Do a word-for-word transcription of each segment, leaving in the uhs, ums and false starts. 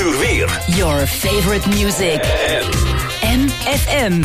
uur weer. Your favorite music. M F M.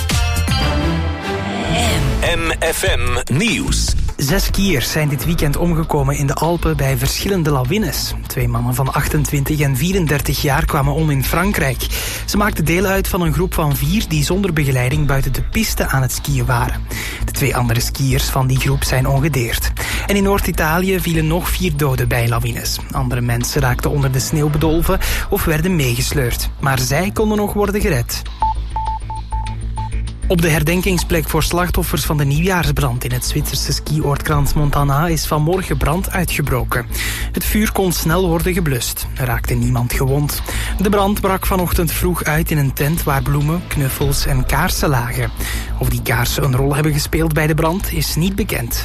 M F M Nieuws. Zes skiers zijn dit weekend omgekomen in de Alpen bij verschillende lawines. Twee mannen van achtentwintig en vierendertig jaar kwamen om in Frankrijk. Ze maakten deel uit van een groep van vier die zonder begeleiding buiten de piste aan het skiën waren. De twee andere skiers van die groep zijn ongedeerd. En in Noord-Italië vielen nog vier doden bij lawines. Andere mensen raakten onder de sneeuw bedolven of werden meegesleurd. Maar zij konden nog worden gered. Op de herdenkingsplek voor slachtoffers van de nieuwjaarsbrand in het Zwitserse skioord Crans-Montana is vanmorgen brand uitgebroken. Het vuur kon snel worden geblust. Er raakte niemand gewond. De brand brak vanochtend vroeg uit in een tent waar bloemen, knuffels en kaarsen lagen. Of die kaarsen een rol hebben gespeeld bij de brand is niet bekend.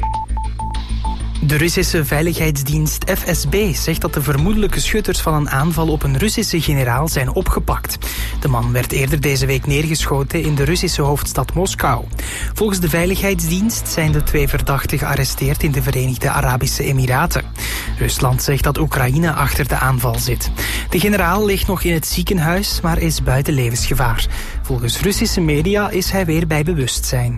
De Russische veiligheidsdienst F S B zegt dat de vermoedelijke schutters van een aanval op een Russische generaal zijn opgepakt. De man werd eerder deze week neergeschoten in de Russische hoofdstad Moskou. Volgens de veiligheidsdienst zijn de twee verdachten gearresteerd in de Verenigde Arabische Emiraten. Rusland zegt dat Oekraïne achter de aanval zit. De generaal ligt nog in het ziekenhuis, maar is buiten levensgevaar. Volgens Russische media is hij weer bij bewustzijn.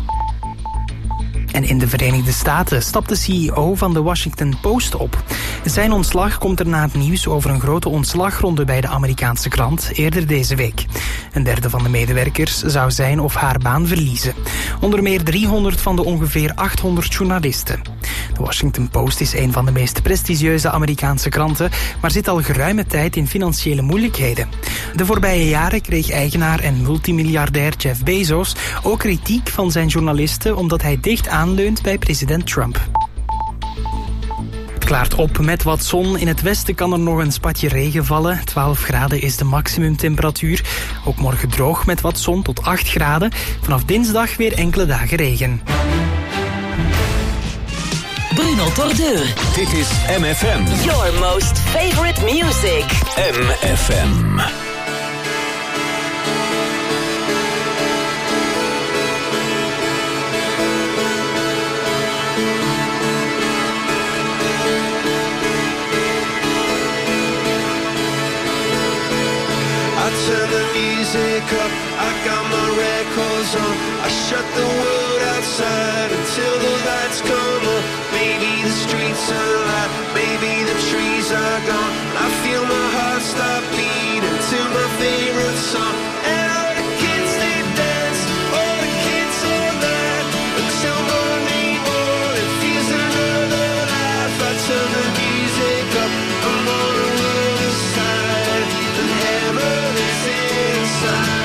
En in de Verenigde Staten stapt de C E O van de Washington Post op. Zijn ontslag komt er na het nieuws over een grote ontslagronde bij de Amerikaanse krant eerder deze week. Een derde van de medewerkers zou zijn of haar baan verliezen. Onder meer driehonderd van de ongeveer achthonderd journalisten. De Washington Post is een van de meest prestigieuze Amerikaanse kranten, maar zit al geruime tijd in financiële moeilijkheden. De voorbije jaren kreeg eigenaar en multimiljardair Jeff Bezos ook kritiek van zijn journalisten omdat hij dicht aanleunt bij president Trump. Het klaart op met wat zon. In het westen kan er nog een spatje regen vallen. twaalf graden is de maximumtemperatuur. Ook morgen droog met wat zon tot acht graden. Vanaf dinsdag weer enkele dagen regen. Bruno Tordeur. Dit is M F M. Your most favorite music. M F M. I turn the music up, I got my records on. I shut the world outside until the lights come on. Maybe the streets are alive, maybe the trees are gone. I feel my heart stop beating to my favorite song. And all the kids they dance, all the kids all night until morning, oh, it feels another life. I turn the music up, I'm on the other side, and heaven is inside.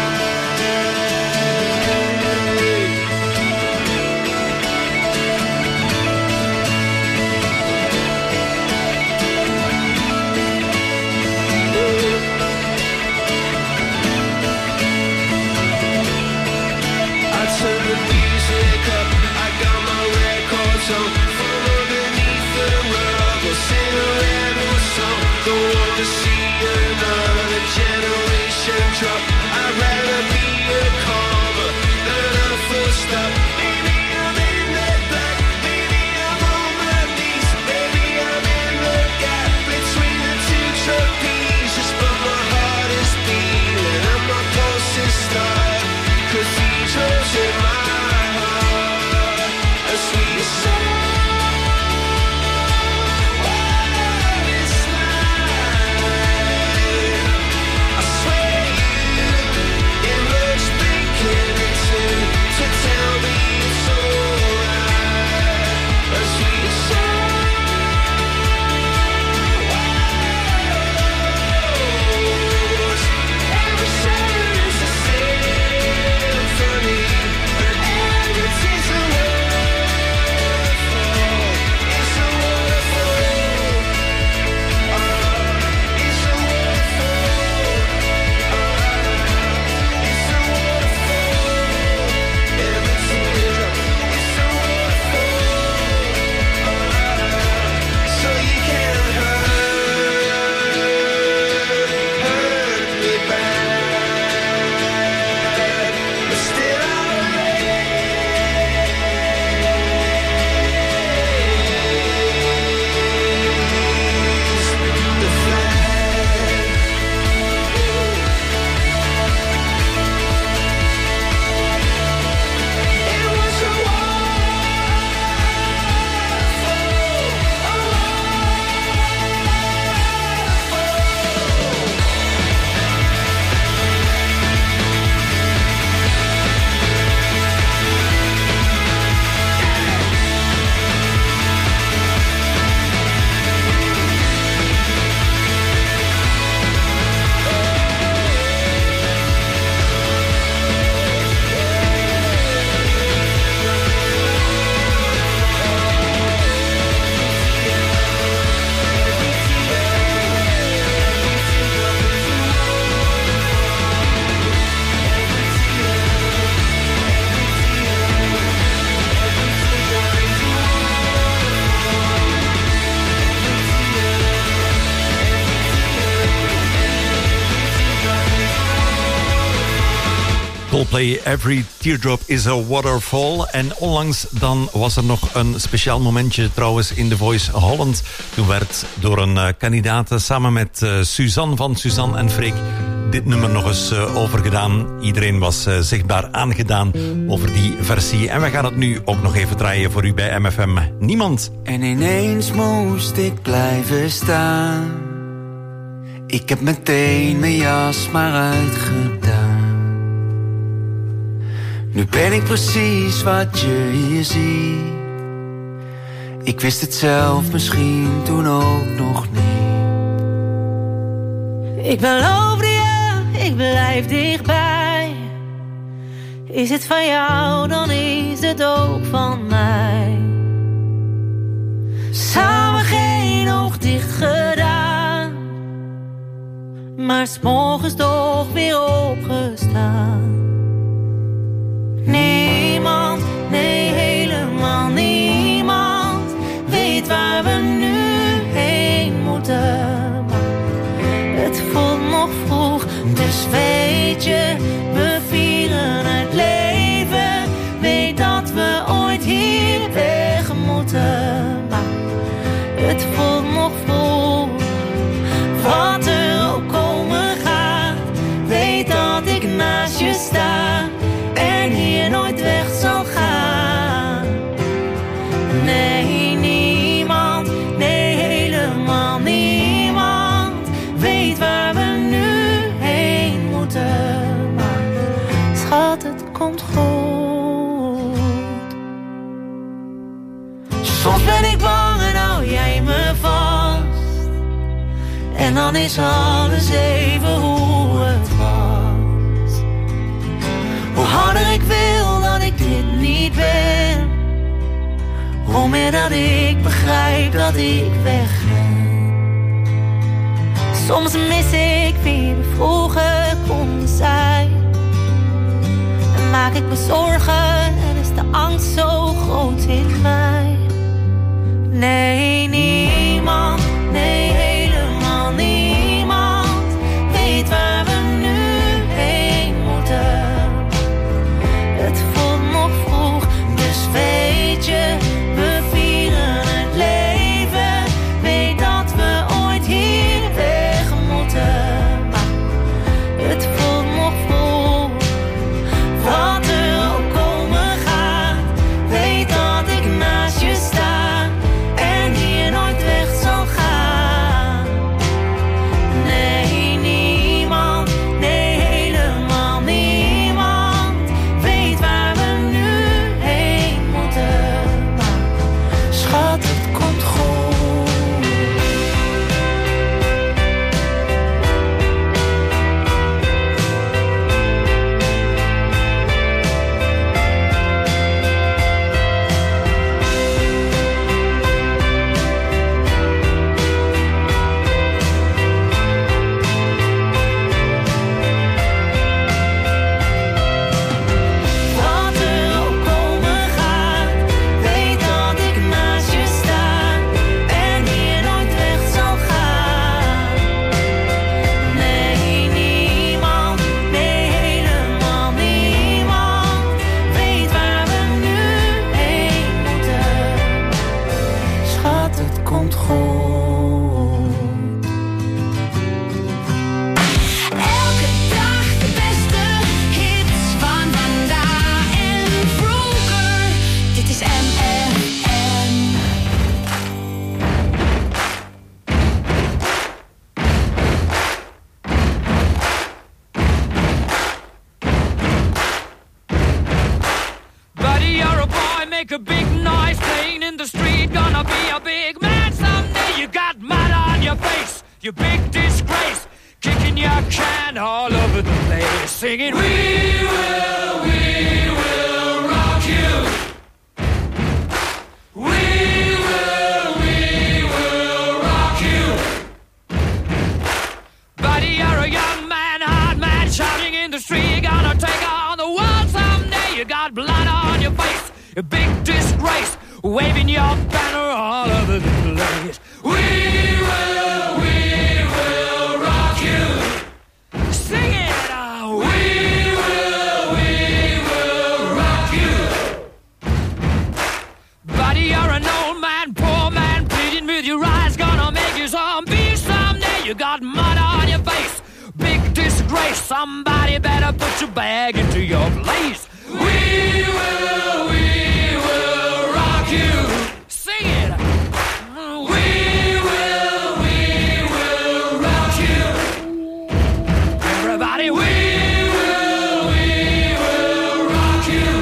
Coldplay, Every Teardrop is a Waterfall. En onlangs dan was er nog een speciaal momentje trouwens in The Voice Holland. Toen werd door een uh, kandidaat samen met uh, Suzanne van Suzanne en Freek dit nummer nog eens uh, overgedaan. Iedereen was uh, zichtbaar aangedaan over die versie. En we gaan het nu ook nog even draaien voor u bij M F M. Niemand. En ineens moest ik blijven staan. Ik heb meteen mijn jas maar uitgedaan. Nu ben ik precies wat je hier ziet. Ik wist het zelf misschien toen ook nog niet. Ik beloofde je, ik blijf dichtbij. Is het van jou, dan is het ook van mij. Samen geen oog dicht gedaan, maar 's morgens toch weer opgestaan. Niemand, nee helemaal niemand weet waar we nu heen moeten. Maar het voelt nog vroeg, dus weet je, we vieren het leven. Weet dat we ooit hier weg moeten. Maar het voelt nog vroeg, wat er ook komen gaat. Weet dat ik naast je sta en hier nooit weg zal gaan. Nee, niemand, nee helemaal niemand weet waar we nu heen moeten. Maar schat, het komt goed. Soms ben ik bang en hou jij me vast. En dan is alles even hoe het was. Hoe harder ik wil dat ik dit niet ben, hoe meer dat ik begrijp dat ik weg ben. Soms mis ik wie we vroeger konden zijn. En maak ik me zorgen en is de angst zo groot in mij. Nee, niemand, nee helemaal niemand weet waar we nu heen moeten. Het voelt nog vroeg, dus weet je, we vieren het leven. Weet dat we ooit hier weg moeten. Maar het voelt nog vroeg, wat er ook komen gaat. Weet dat ik naast je sta en hier nooit weg zal gaan. Nee, niemand, nee helemaal niemand weet waar we nu heen moeten. Maar schat, het komt goed. Wat er ook komen gaat, weet dat ik naast je sta en hier nooit weg zal gaan. Nee, niemand, nee helemaal niemand weet waar we nu heen moeten. Schat, het komt goed. Elke dag de beste hits van vandaag en vroeger. Dit is M F M. Buddy, you're a boy, make a big noise playing in the street. Gonna be a big man someday. You got mud on your face, you big disgrace. Kicking your can all over the place. Singing, we will, we will rock you. We will, we will rock you. Buddy, you're a young man, hard man, shouting in the street. Gonna take on the world someday. You got blood on your face, a big disgrace. Waving your banner all over the place. We will, we will rock you. Sing it out. We will, we place. Somebody better put your bag into your place. We will, we will rock you. Sing it. We will, we will rock you. Everybody, we will, we will rock you.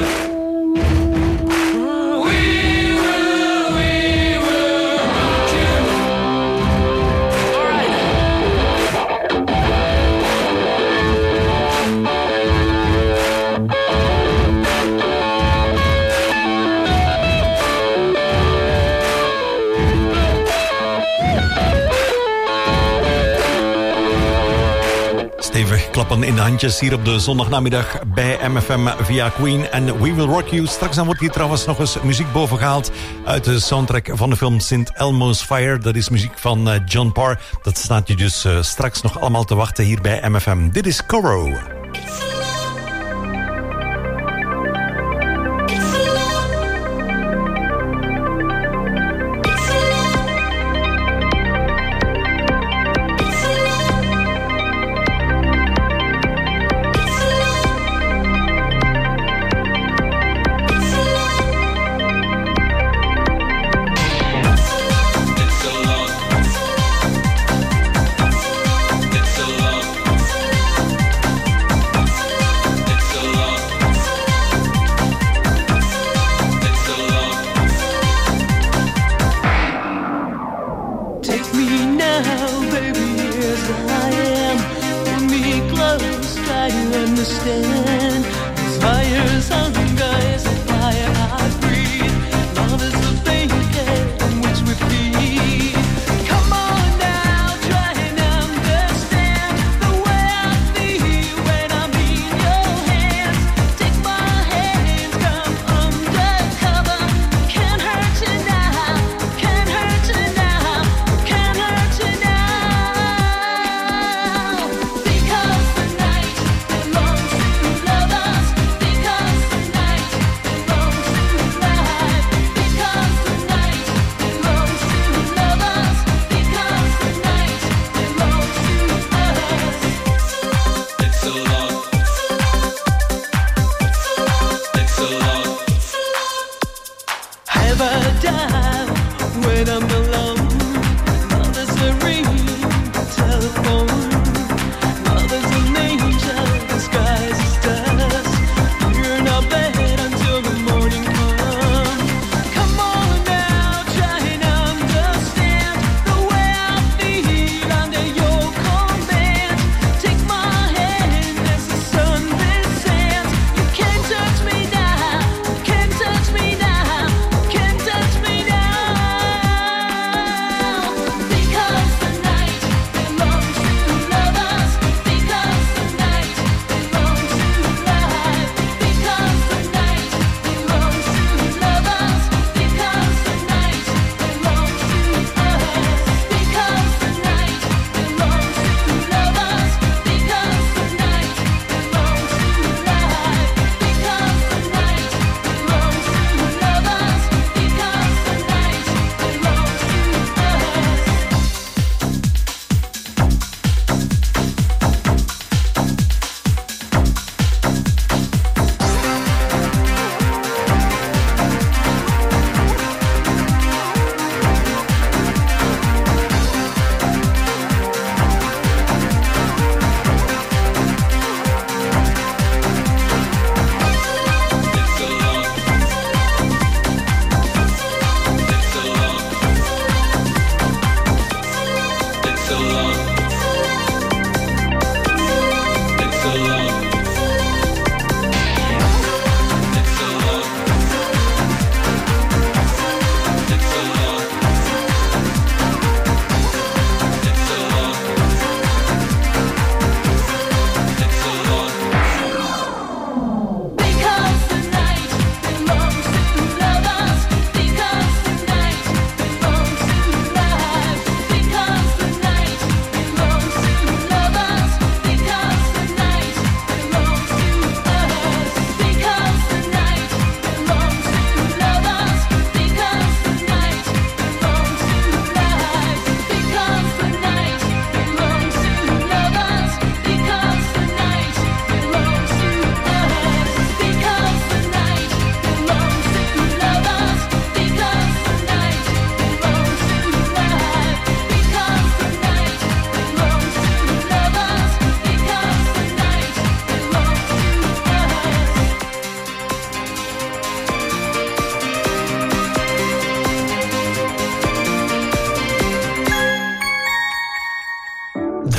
We will, we will rock you. All right. Stevig klappen in de handjes hier op de zondagnamiddag bij M F M via Queen en We Will Rock You. Straks dan wordt hier trouwens nog eens muziek bovengehaald uit de soundtrack van de film Saint Elmo's Fire. Dat is muziek van John Parr. Dat staat je dus uh, straks nog allemaal te wachten hier bij M F M. Dit is Coro. Because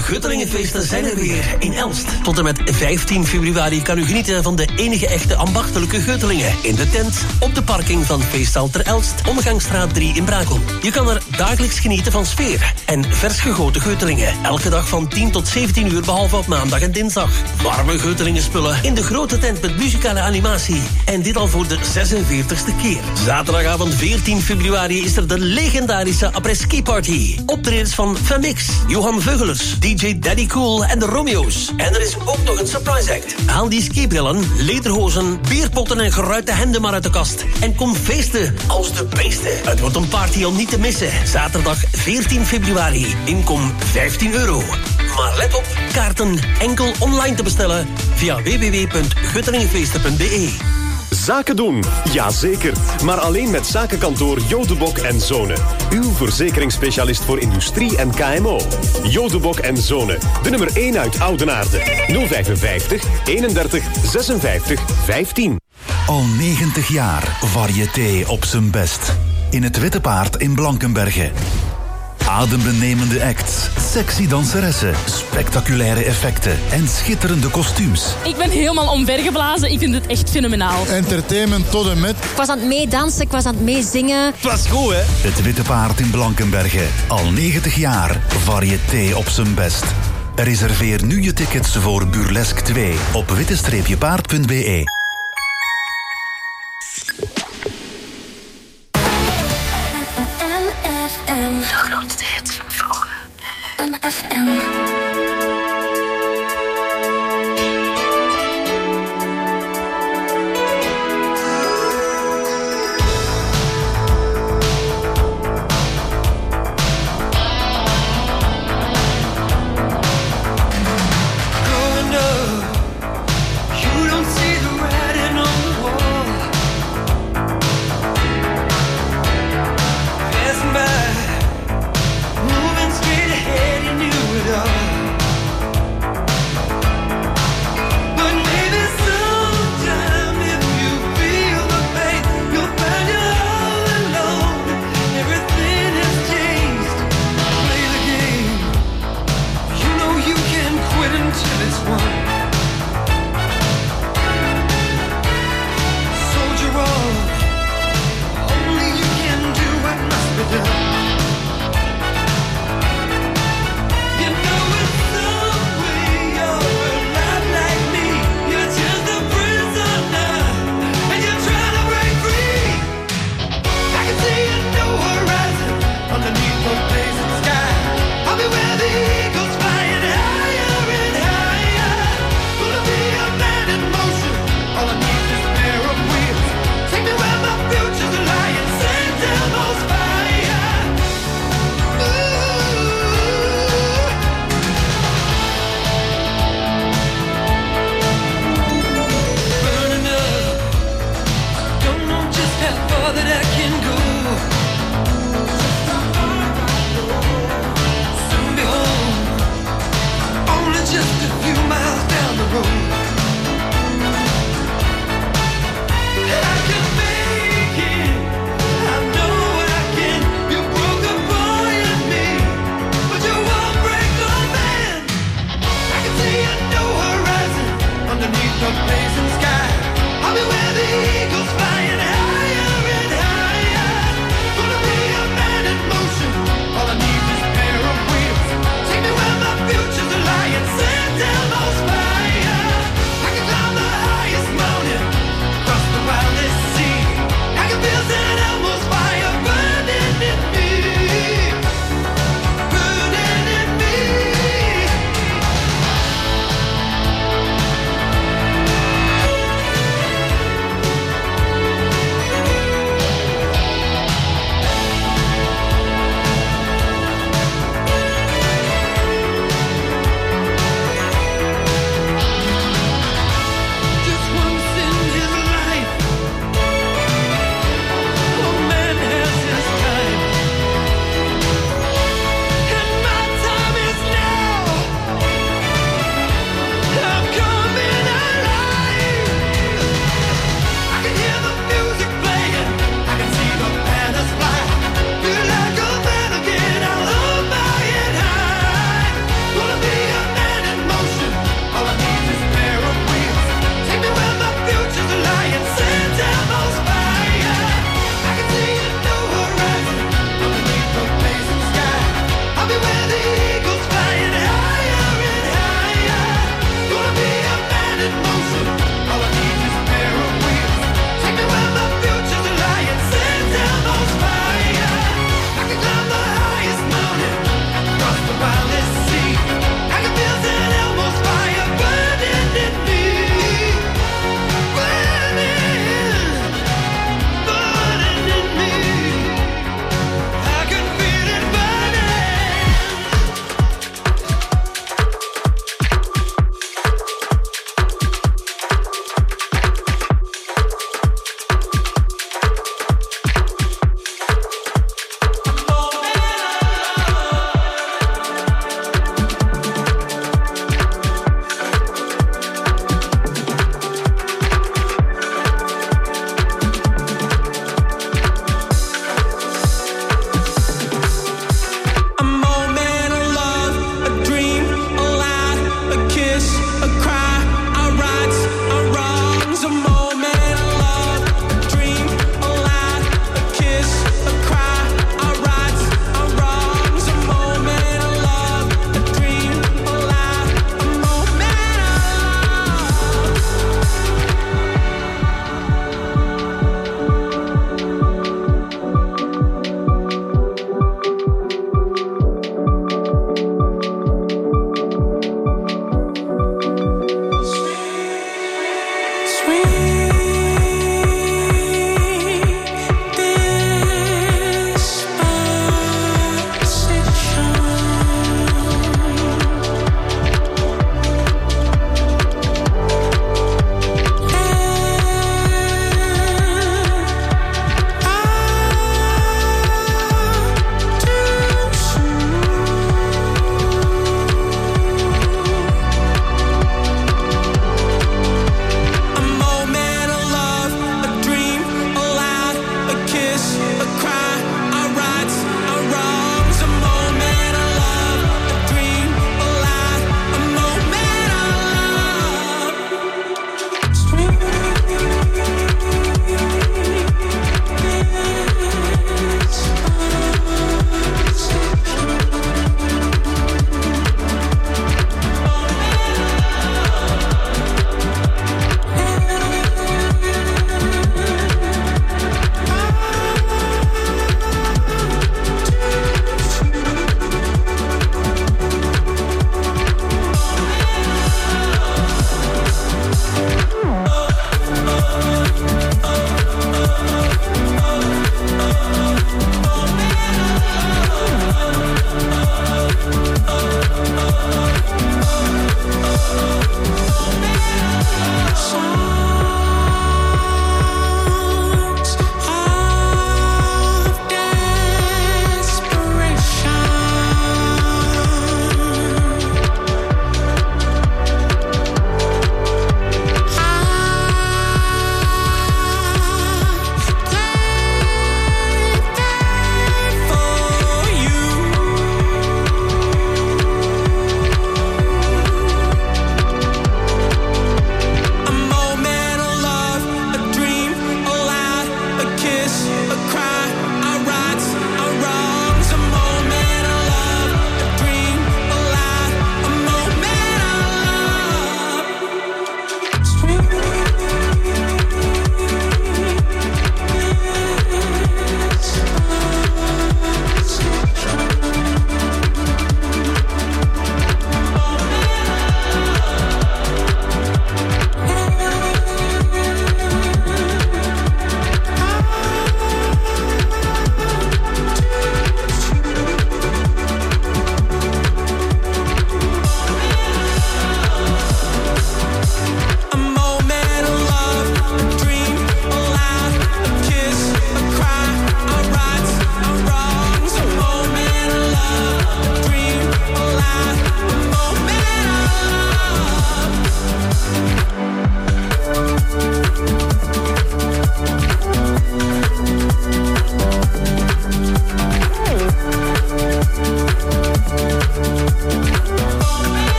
Guttelingenfeesten zijn er weer in Elst. Tot en met vijftien februari kan u genieten van de enige echte ambachtelijke Guttelingen. In de tent, op de parking van Feestzaal ter Elst, Omgangsstraat drie in Brakel. Je kan er dagelijks genieten van sfeer en vers gegoten Guttelingen. Elke dag van tien tot zeventien uur, behalve op maandag en dinsdag. Warme Guttelingen spullen in de grote tent met muzikale animatie. En dit al voor de zesenveertigste keer. Zaterdagavond veertien februari is er de legendarische après-ski party. Optredens van Famix, Johan Veugelers, D J Daddy Cool en de Romeo's. En er is ook nog een surprise act. Haal die skibrillen, lederhozen, bierpotten en geruite hemden maar uit de kast. En kom feesten als de beesten. Het wordt een party om niet te missen. Zaterdag veertien februari. Inkom vijftien euro. Maar let op, kaarten enkel online te bestellen via w w w punt guttelingenfeesten punt b e. Zaken doen, jazeker. Maar alleen met zakenkantoor Jodebok en Zonen. Uw verzekeringsspecialist voor industrie en K M O. Jodebok en Zonen, de nummer één uit Oudenaarde. nul vijfenvijftig, eenendertig, zesenvijftig, vijftien. Al negentig jaar variété op zijn best. In het Witte Paard in Blankenberge. Adembenemende acts, sexy danseressen, spectaculaire effecten en schitterende kostuums. Ik ben helemaal omvergeblazen. Ik vind het echt fenomenaal. Entertainment tot en met. Ik was aan het meedansen, ik was aan het meezingen. Het was goed, hè? Het Witte Paard in Blankenberge. Al negentig jaar variété op zijn best. Reserveer nu je tickets voor Burlesque twee op witte paard punt b e. De grootste hits van vroeger. M F M. Moving straight ahead, you knew it all.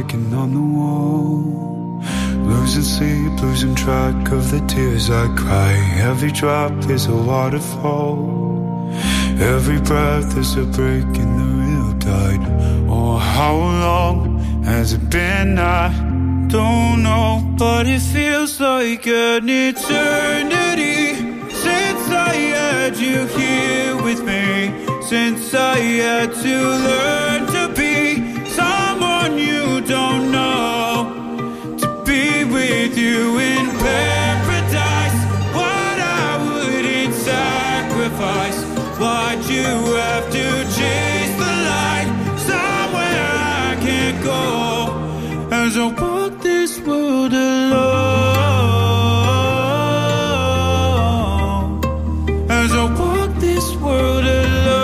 writing on the wall. Losing sleep, losing track of the tears I cry. Every drop is a waterfall. Every breath is a break in the real tide. Oh, how long has it been? I don't know, but it feels like an eternity since I had you here with me. Since I had to learn to be someone you don't know, to be with you in paradise. What I wouldn't sacrifice. Why'd you have to chase the light somewhere I can't go? As I walk this world alone, as I walk this world alone.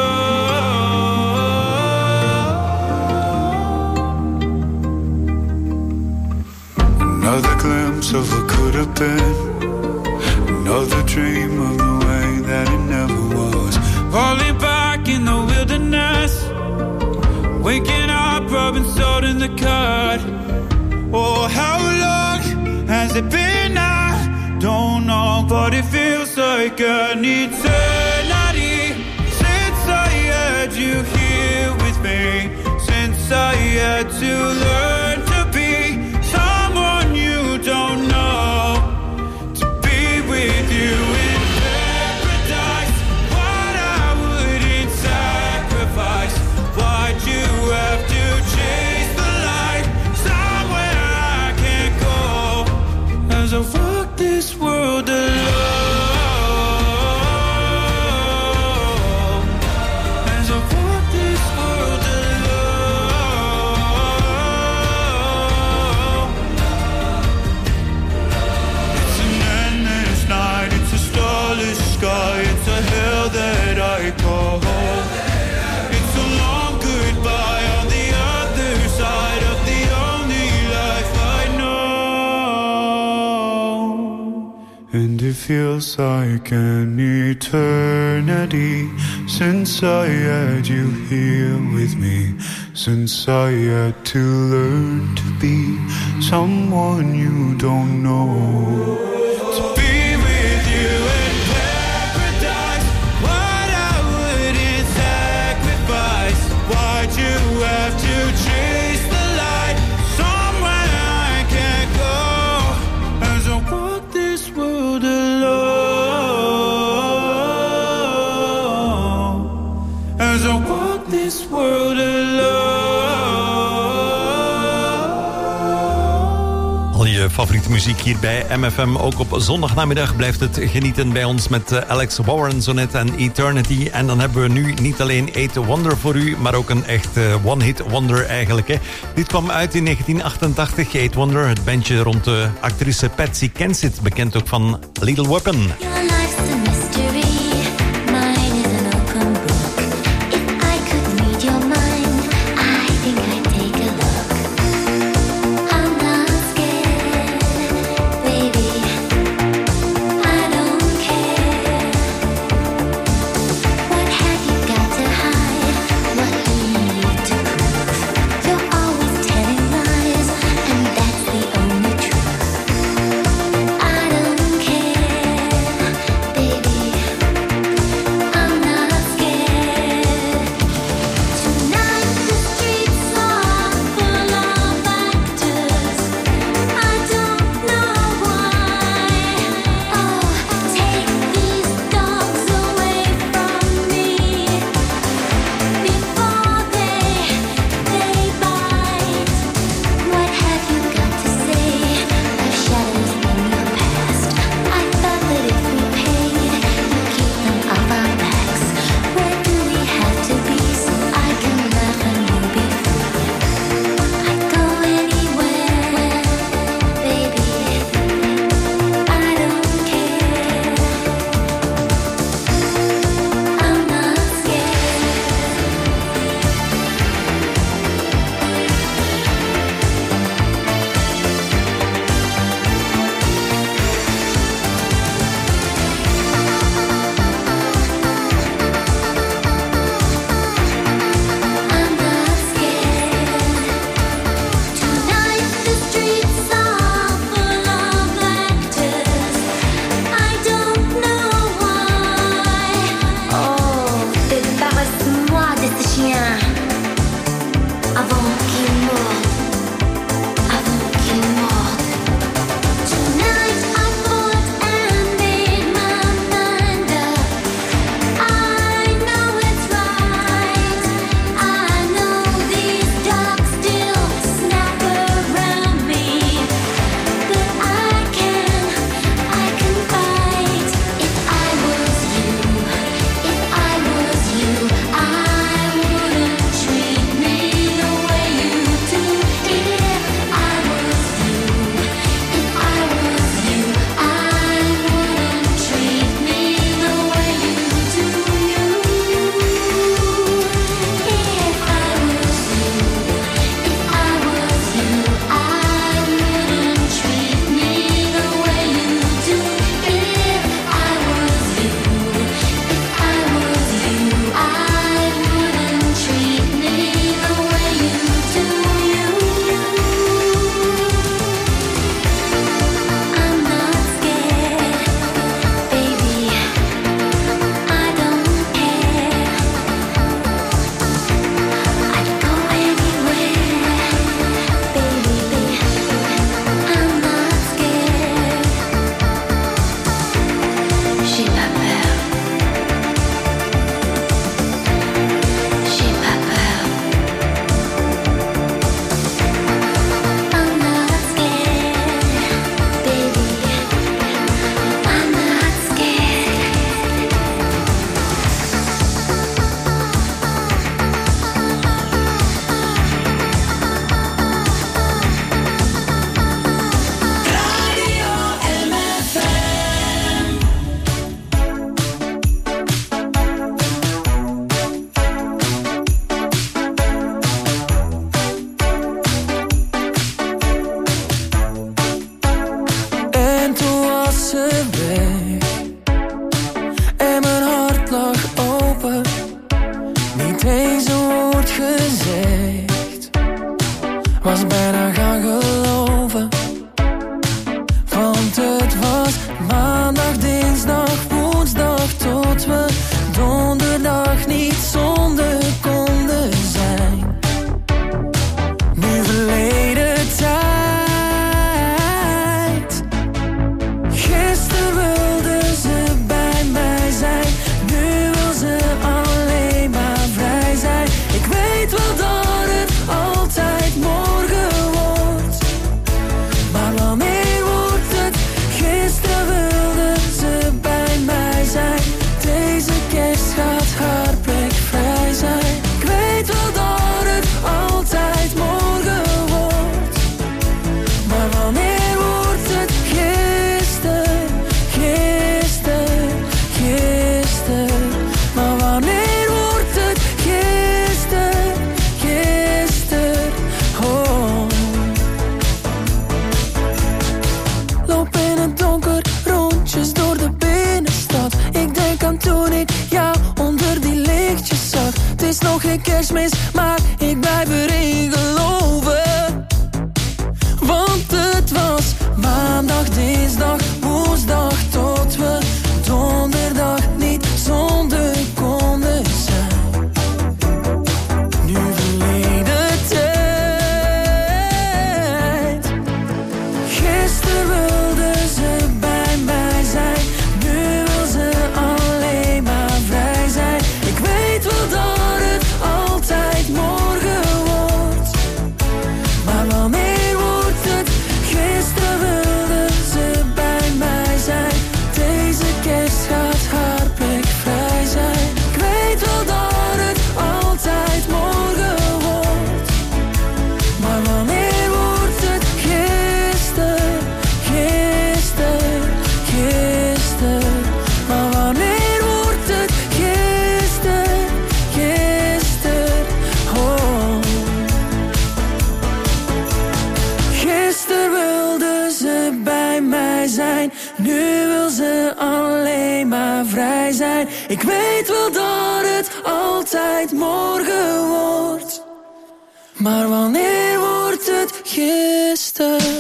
Another glimpse of what could have been, another dream of the way that it never was. Falling back in the wilderness, waking up, rubbing salt in the cut. Oh, how long has it been? I don't know, but it feels like an eternity since I had you here with me. Since I had to learn to be someone you don't know, to be with you in paradise. What I wouldn't sacrifice. Why'd you have to chase the light somewhere I can't go? As I walk this world alone, as I walk this world alone. It's an endless night, it's a starless sky, it's a hell that I call home. It's a long goodbye on the other side of the only life I know. And it feels like an eternity since I had you here with me. Since I had to learn to be someone you don't know. To be with you in paradise. What I wouldn't sacrifice. Why'd you have to chase the light somewhere I can't go? As I walk this world alone, as I walk this world alone. Al je favoriete muziek hier bij M F M. Ook op zondagnamiddag blijft het genieten bij ons met uh, Alex Warren zo net en Eternity. En dan hebben we nu niet alleen Eight Wonder voor u, maar ook een echt uh, one-hit wonder eigenlijk. Hè. Dit kwam uit in negentien achtentachtig. Eight Wonder, het bandje rond de actrice Patsy Kensit, bekend ook van Lethal Weapon. I don't care. is nog geen kerstmis, maar ik blijf erin geloven. Want het was maandag, dinsdag, woensdag, tot we donderdag niet zonder konden zijn. Nu verleden tijd. Gisteren wilde ze bij mij zijn, nu wil ze alleen maar vrij zijn. Ik weet wel dat het altijd morgen wordt, maar wanneer wordt het? Gisteren wilde ze bij mij zijn, deze kerst gaat haar plek vrij zijn. Ik weet wel dat het altijd morgen wordt, maar wanneer wordt het? Gisteren, gisteren, gisteren. Maar wanneer wordt het? Gisteren, gisteren, oh. Gisteren wilde ze bij mij zijn, nu wil ze alleen maar vrij zijn. Ik weet wel dat het altijd morgen wordt, maar wanneer wordt het? Gisteren.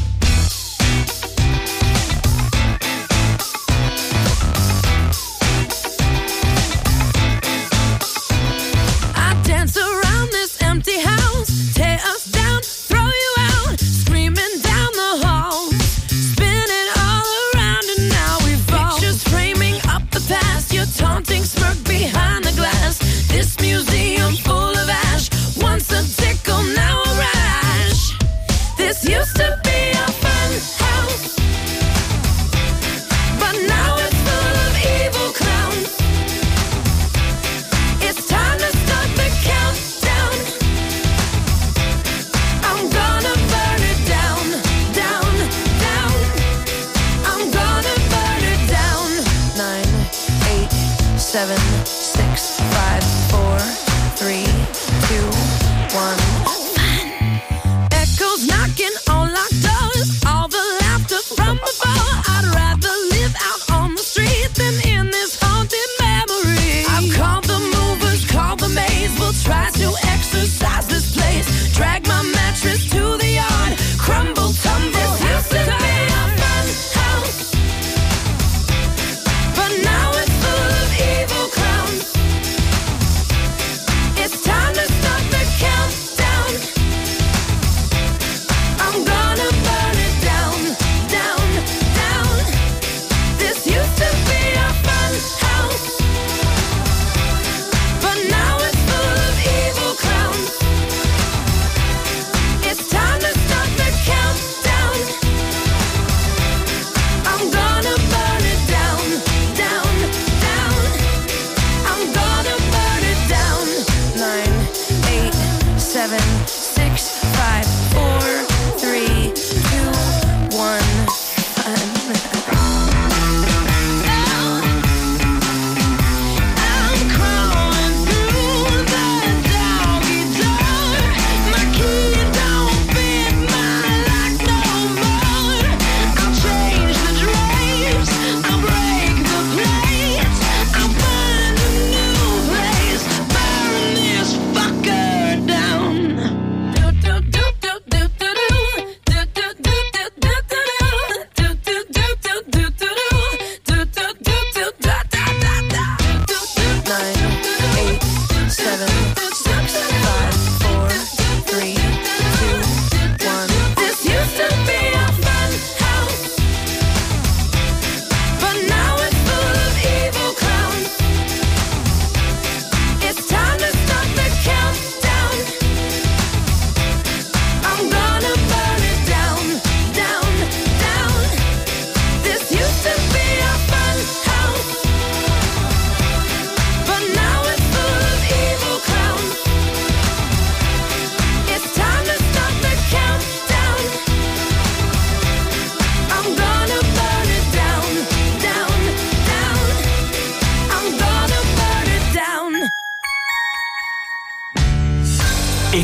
I dance around this empty house, tear us down, throw you out, screaming down the hall, spinning all around, and now we fall. Pictures framing up the past, your taunting smirk behind the glass. This museum full of ash, once a tickle, now a rash. This used to be a fun house, but now it's full of evil clowns. It's time to start the countdown. I'm gonna burn it down, down, down. I'm gonna burn it down. Nine, eight, seven, six, five, four, three, two, one. Echoes knocking on locked doors, all the laughter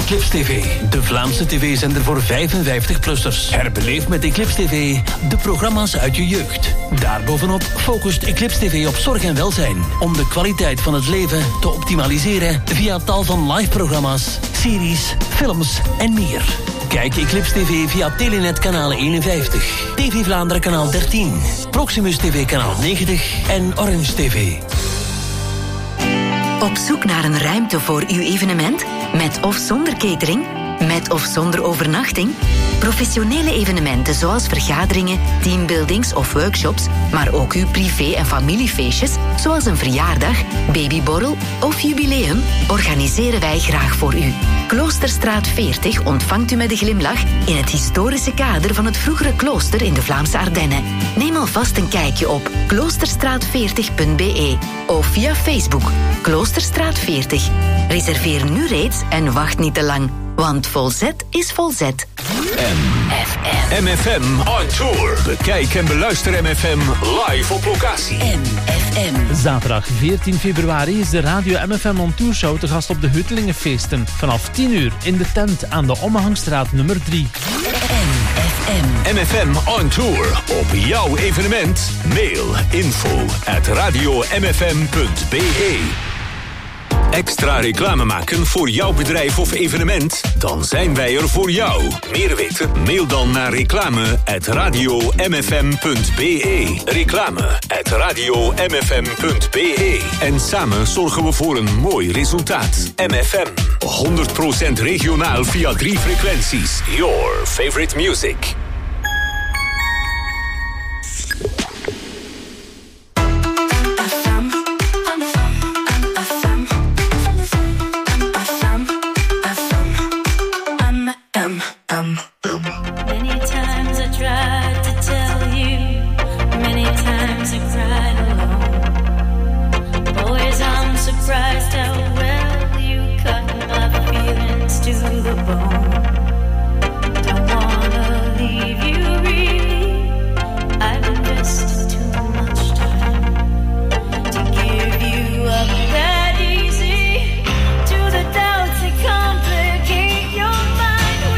Eclipse T V, de Vlaamse tv-zender voor vijfenvijftig-plussers. Herbeleef met Eclipse T V de programma's uit je jeugd. Daarbovenop focust Eclipse T V op zorg en welzijn, om de kwaliteit van het leven te optimaliseren via tal van live-programma's, series, films en meer. Kijk Eclipse T V via Telenet kanaal eenenvijftig, T V Vlaanderen kanaal dertien, Proximus T V kanaal negentig en Orange T V. Op zoek naar een ruimte voor uw evenement? Met of zonder catering? Met of zonder overnachting? Professionele evenementen zoals vergaderingen, teambuildings of workshops, maar ook uw privé- en familiefeestjes, zoals een verjaardag, babyborrel of jubileum, organiseren wij graag voor u. Kloosterstraat veertig ontvangt u met een glimlach in het historische kader van het vroegere klooster in de Vlaamse Ardennen. Neem alvast een kijkje op kloosterstraat veertig punt b e of via Facebook Kloosterstraat veertig. Reserveer nu reeds en wacht niet te lang, want Volzet is Volzet. M F M on tour. Bekijk en beluister M F M live op locatie. M F M. Zaterdag veertien februari is de Radio M F M on Tour show te gast op de Huttelingenfeesten. Vanaf tien uur in de tent aan de Ommehangstraat nummer drie. M F M. M F M on tour. Op jouw evenement. Mail info at radio m f m punt b e. Extra reclame maken voor jouw bedrijf of evenement? Dan zijn wij er voor jou. Meer weten? Mail dan naar reclame at radio m f m punt b e. Reclame at radio m f m punt b e. En samen zorgen we voor een mooi resultaat. M F M. honderd procent regionaal via drie frequenties. Your favorite music. Many times I tried to tell you, many times I cried alone. Boys, I'm surprised how well you cut my feelings to the bone. Don't wanna leave you really, I've invested too much time to give you up that easy, to the doubts that complicate your mind.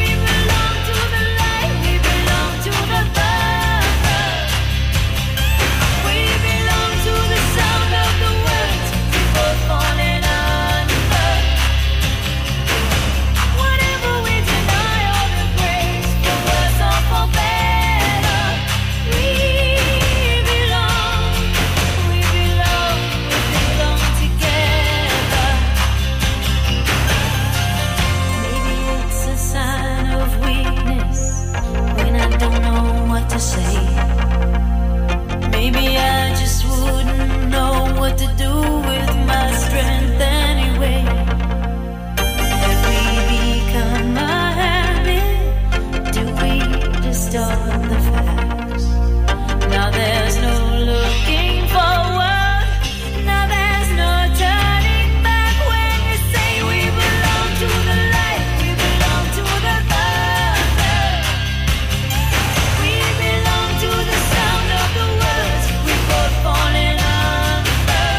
Maybe I just wouldn't know what to do with my strength anyway. Have we become a habit? Do we distort the facts? Now there's no looking forward. Now there's no turning back. When you say we belong to the light, we belong to the thunder. We belong to the sound of the words we both falling under.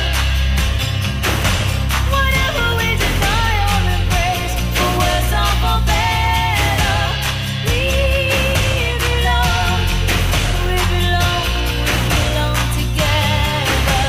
Whatever we deny or embrace, for worse or for better, we belong, we belong, we belong together.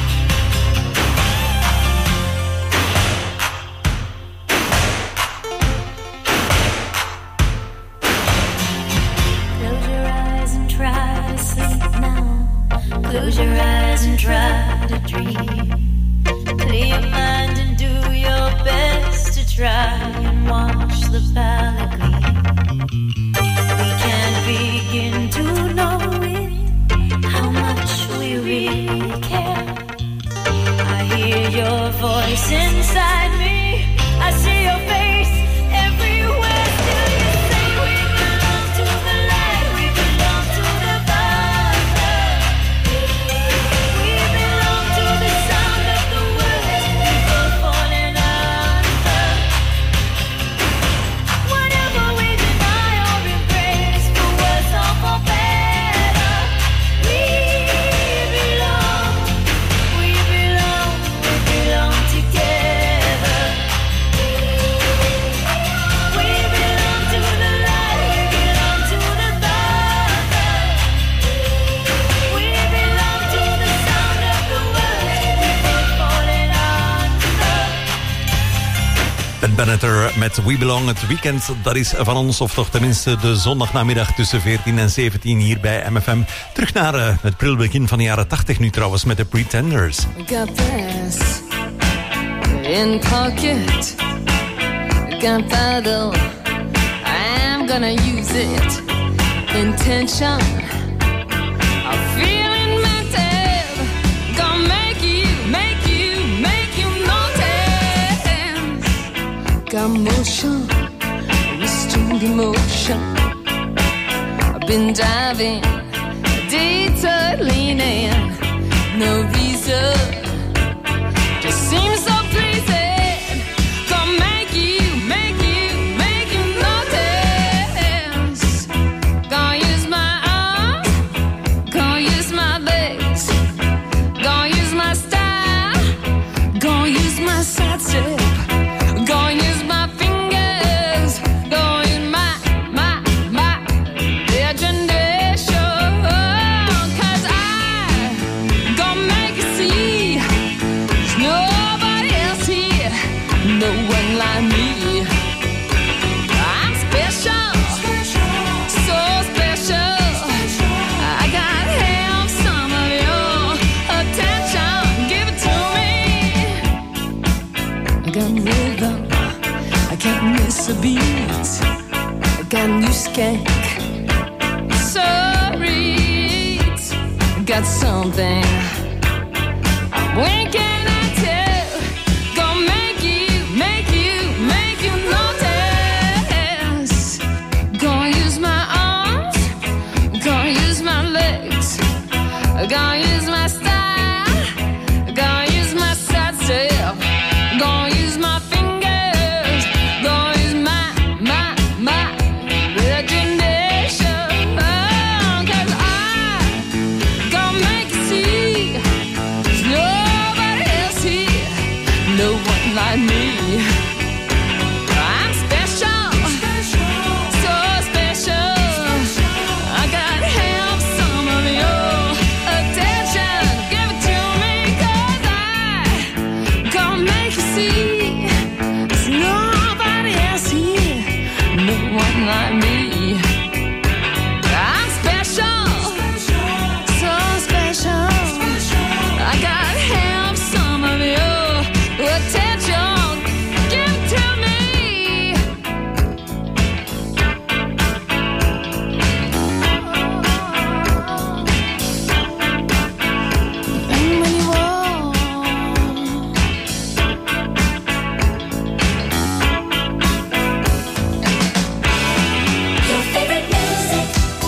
Close your eyes and try to sleep now. Close your eyes and try to dream. Clear your mind and do your best to try and wash the palate clean. We can't begin to know it, how much we really care. I hear your voice inside me. I see your face everywhere. Still you say we belong to the light, we belong to the thunder. We belong to the sound of the words we both falling under. Whatever Benneter met We Belong. Het weekend, dat is van ons, of toch tenminste de zondagnamiddag tussen veertien en zeventien hier bij M F M. Terug naar uh, het prille begin van de jaren tachtig nu trouwens met de Pretenders. Got this in pocket, got that though, I'm gonna use it. Intention, I'm feeling mental, gonna make you, make you, make you notice. Got motion, restrained emotion, I've been diving, detour leaning, no reason, just seems so pleasing, gonna make you, make you, make you notice. Gonna use my arms, gonna use my legs, gonna use my style, gonna use my side step, gonna use my fingers, gonna use my, my, my imagination, 'cause I gonna make you see there's nobody else here, no one like me. I'm special, so special. I gotta have some of your attention, give it to me. I got rhythm, I can't miss a beat. I got new skank, sorry, got something I'm winking at you. Gonna make you, make you, make you notice. Gonna use my arms, gonna use my legs, gonna use my style, gonna use my side step, gonna use my fingers, gonna use my, my, my imagination, 'cause I gonna make you see there's nobody else here, no one like me. I'm special, so special. I gotta have some of your attention, give it to me, 'cause I gonna make you see there's nobody else here, no one like me. I'm special, so special. I gotta have some of your attention, give it to me. And when you walk, Your favorite music.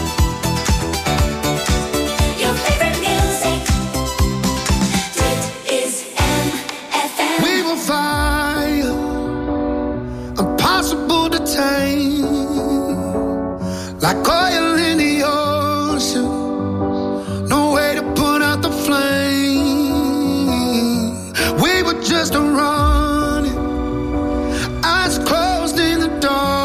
Your favorite music. Dit is M F M. We will fire, impossible to tame, like oil in the ocean. No way to put out the flame. We were just running, eyes closed in the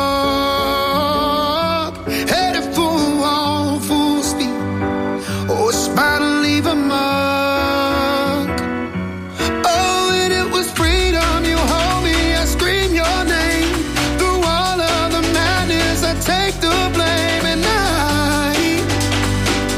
dark, headed for a wall, full speed. Oh, it's bound to leave a mark. Oh, and it was freedom. You hold me, I scream your name. Through all of the madness, I take the blame. And I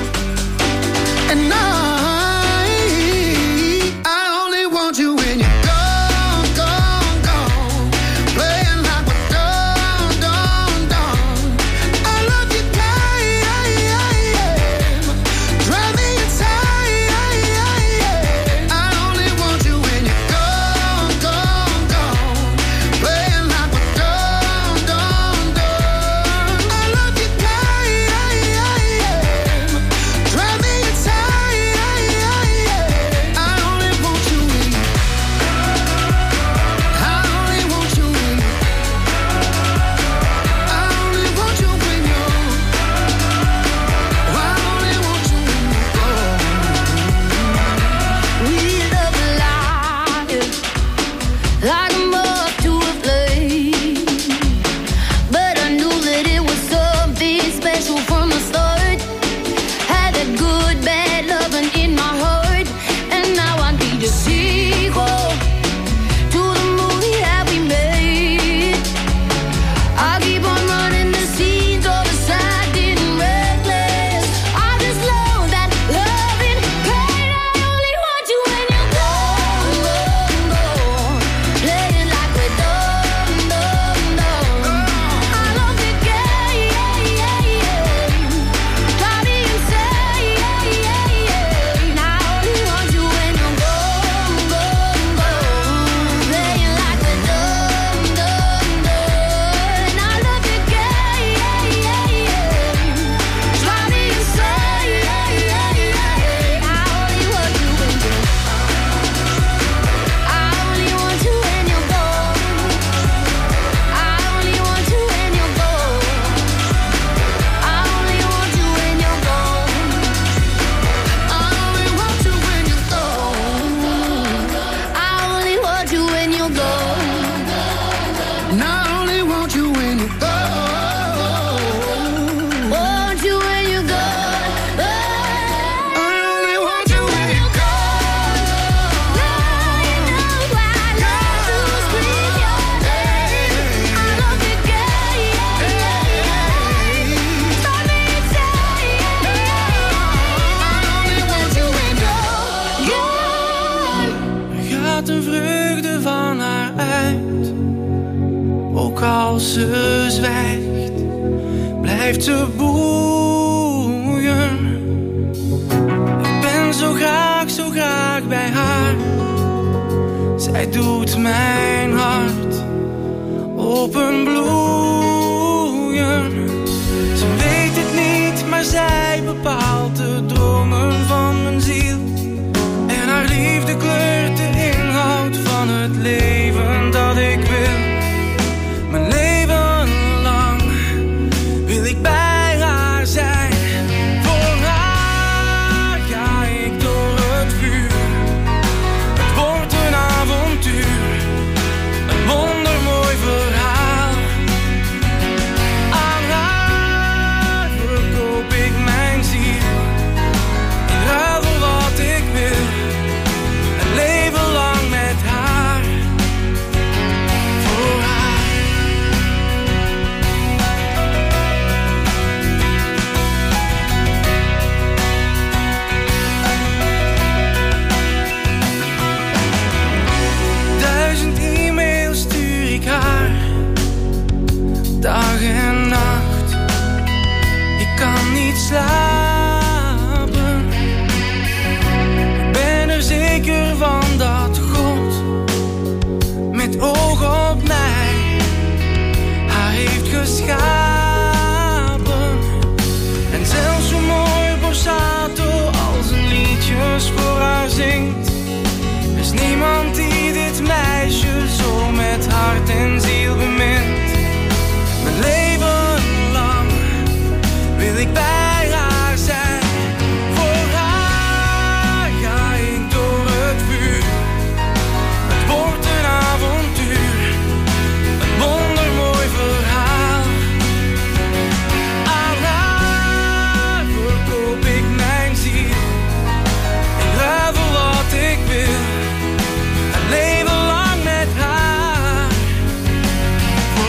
te boeien. Ik ben zo graag, zo graag bij haar. Zij doet mijn hart openbloeien. Ze weet het niet, maar zij bepaalt de dromen van mijn ziel. En haar liefde kleurt de inhoud van het leven dat ik wil. Mijn leven lang wil ik bij haar zijn. Voor haar ga ik door het vuur. Het wordt een avontuur, een wondermooi verhaal. Aan haar verkoop ik mijn ziel. Ik ruil voor wat ik wil. Een leven lang met haar. Voor haar. Duizend e-mails stuur ik haar, dag en nacht. Ik kan niet slapen. Ik ben er zeker van dat God met oog op mij haar heeft geschapen. En zelfs zo mooi borsato als een liedjes voor haar zingt. Er is niemand die dit meisje zo met hart en ziel bemint. Mijn leven lang wil ik bij haar zijn. Voor haar ga ik door het vuur. Het wordt een avontuur, een wondermooi verhaal. Aan haar verkoop ik mijn ziel. Ik ruil voor wat ik wil. Een leven lang met haar. Voor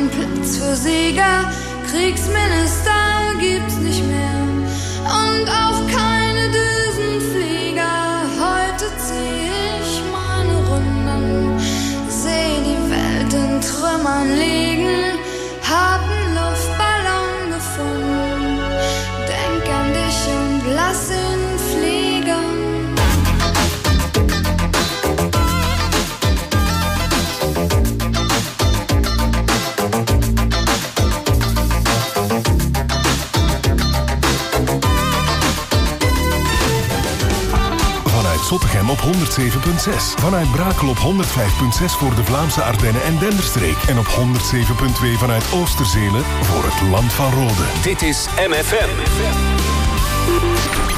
keinen Platz für Sieger. Kriegsminister gibt's nicht mehr und auch keine Düsenflieger. Heute zieh ich meine Runden, seh die Welt in Trümmern liegen, hab 'n Luftballon gefunden, denk an dich und lass ihn fliegen. Zottegem op honderdzeven komma zes. Vanuit Brakel op honderdvijf komma zes voor de Vlaamse Ardennen en Denderstreek. En op honderdzeven komma twee vanuit Oosterzelen voor het Land van Rode. Dit is M F M.